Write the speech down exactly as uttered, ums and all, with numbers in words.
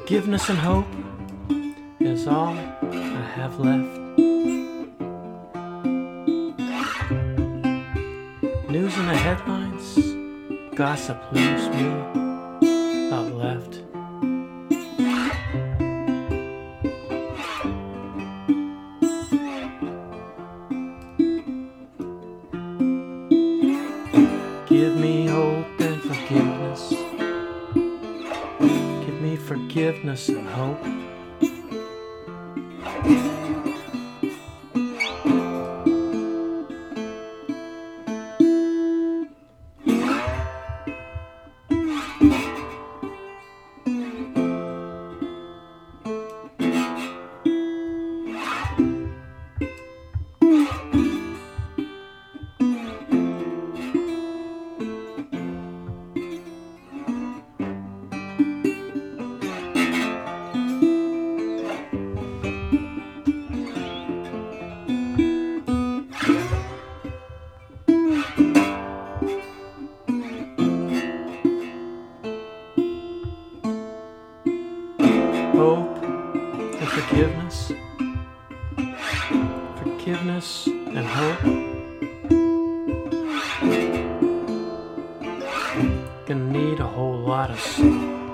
Forgiveness and hope is all I have left. News in the headlines, gossip leaves me out left. Give me hope and forgiveness. Give me forgiveness and hope. Hope and forgiveness, forgiveness and hope. Gonna need a whole lot of sleep.